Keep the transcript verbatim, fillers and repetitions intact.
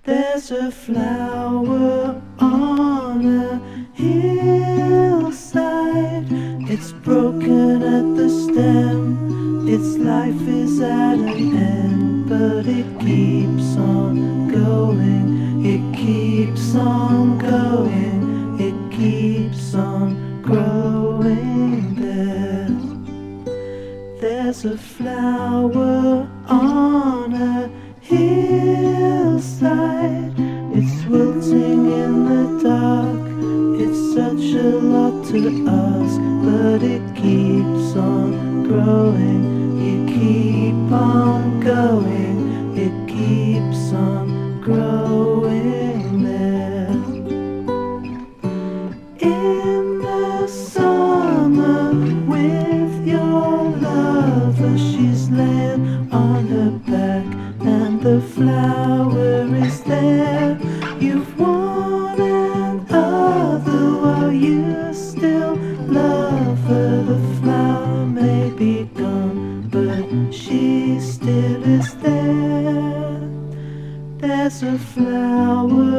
There's a flower on a hillside. It's broken at the stem. Its life is at an end, but it keeps on going. It keeps on going. It keeps on growing there. There's a flower on a hillside. It's wilting in the dark. It's such a lot to us, but it keeps on growing. You keep on going. It keeps on growing there. In the summer with your lover, she's laying on her back and the flower is there. You've one and other while you still love her. The flower may be gone, but she still is there. There's a flower